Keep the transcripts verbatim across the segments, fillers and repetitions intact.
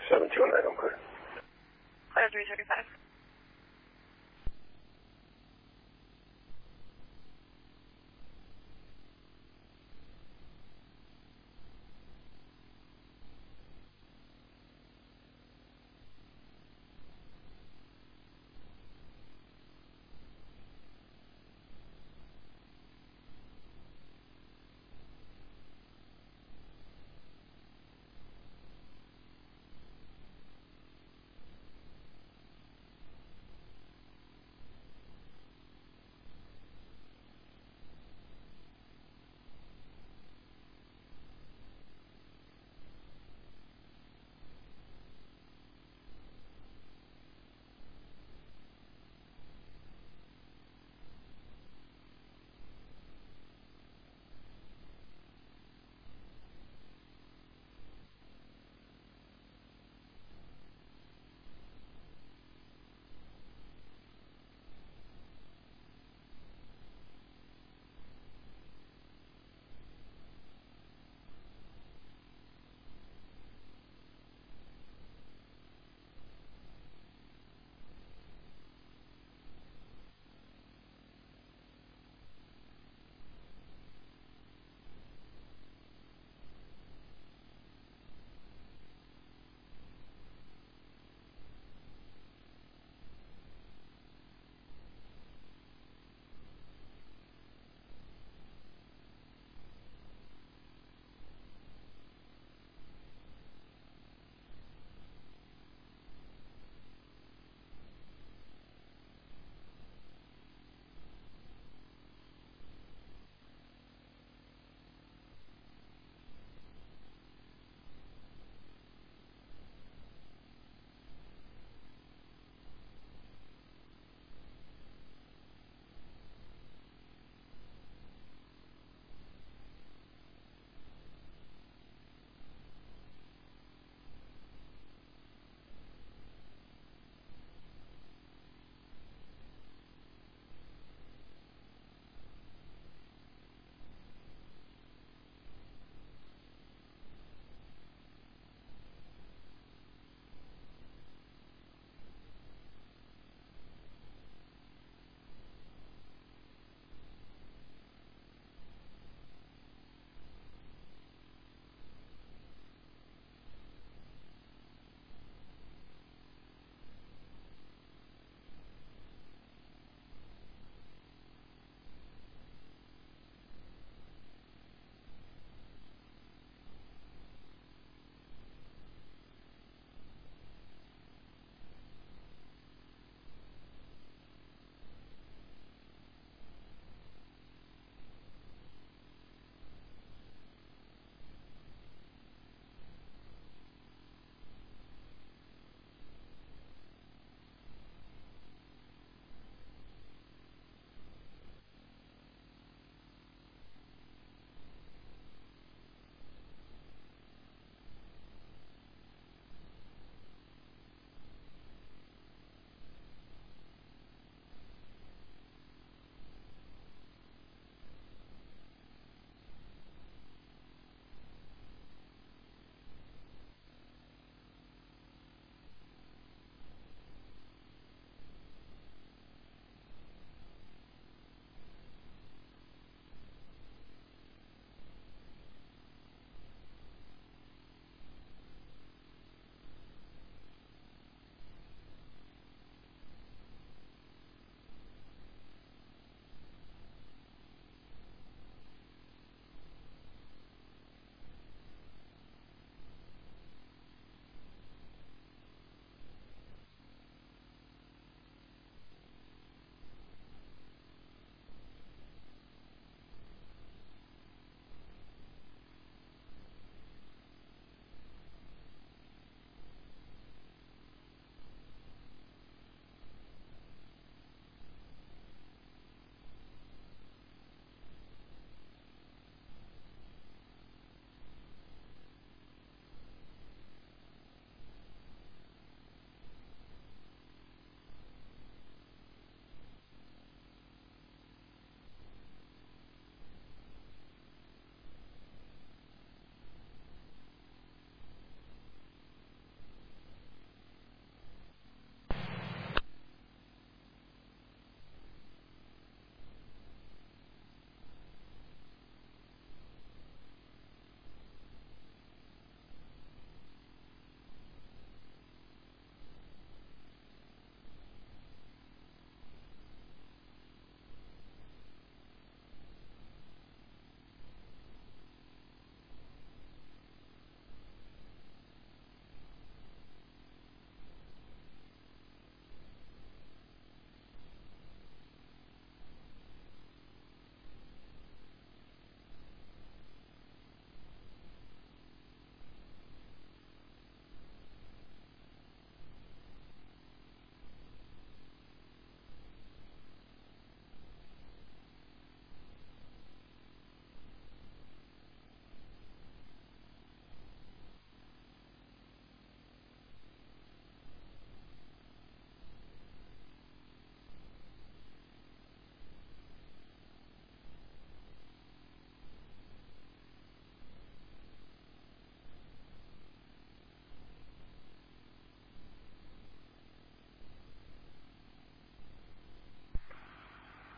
seven two nine, I'm clear. Clear three thirty-five.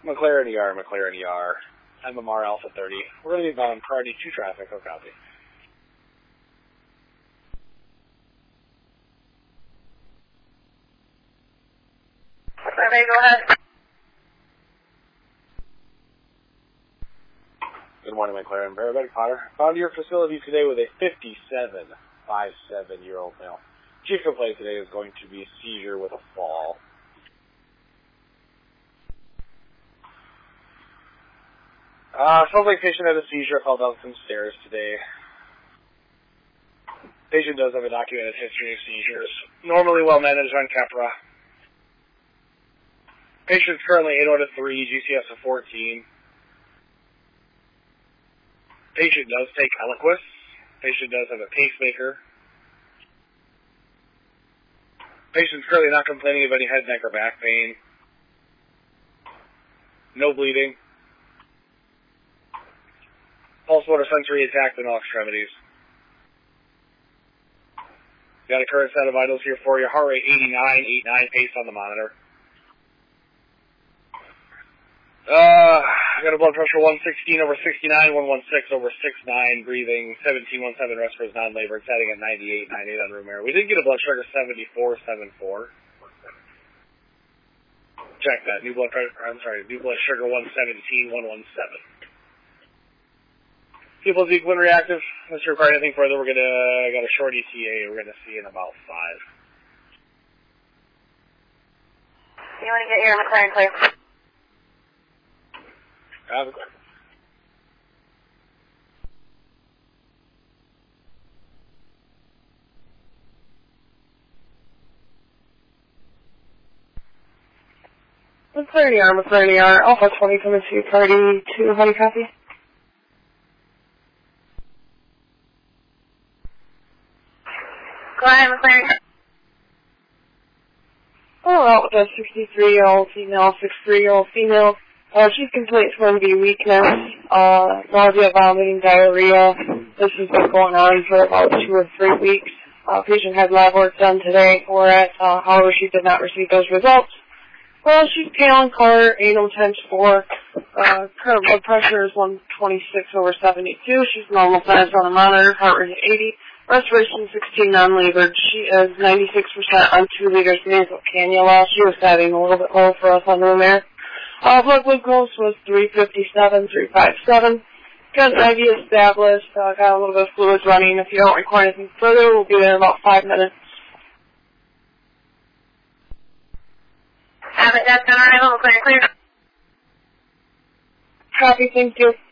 McLaren E R, McLaren E R, M M R Alpha thirty. We're going to be bound priority two traffic, oh copy. Survey, go ahead. Good morning, McLaren. Paramedic Potter. Found your facility today with a fifty-seven, five seven year old male. Chief complaint today is going to be seizure with a fall. Uh, sounds like patient had a seizure, fell down some stairs today. Patient does have a documented history of seizures. Normally well managed on Keppra. Patient's currently eight out of three, G C S of fourteen. Patient does take Eliquis. Patient does have a pacemaker. Patient's currently not complaining of any head, neck, or back pain. No bleeding. Pulse motor sensory intact in all extremities. Got a current set of vitals here for you. Heart rate eighty-nine, eighty-nine, pace on the monitor. Uh, I got a blood pressure one sixteen over sixty-nine, one sixteen over sixty-nine, breathing seventeen seventeen, rest for his non-labored, setting at ninety-eight, ninety-eight on room air. We did get a blood sugar seventy-four seventy-four. Check that. New blood pressure, I'm sorry, new blood sugar one seventeen, one seventeen. People's equal and reactive. Unless you require anything further, we're gonna, got a short E T A we're gonna see in about five. You want to get your McLaren clear? Have a good McLaren E R, McLaren E R, Alpha twenty coming to party two, how do you copy? Go ahead, McLaren. Oh, out with a sixty-three-year-old female, sixty-three-year-old female. Uh, she's complaints going to be weakness, uh, nausea, vomiting, diarrhea. This has been going on for about two or three weeks. Uh, patient had lab work done today for it. Uh, however, she did not receive those results. Well, she's pale in color, anal tense four. Uh, current blood pressure is one twenty-six over seventy-two. She's normal size on the monitor. Heart rate eighty. Respiration sixteen, non-labored. She is ninety-six percent on two liters nasal cannula. She was having a little bit low for us on room air. Uh, blood glucose was three fifty-seven, three fifty-seven. Got an I V established. Uh, got a little bit of fluids running. If you don't require anything further, we'll be there in about five minutes. Have it, that's on arrival, McLaren clear. Copy, thank you.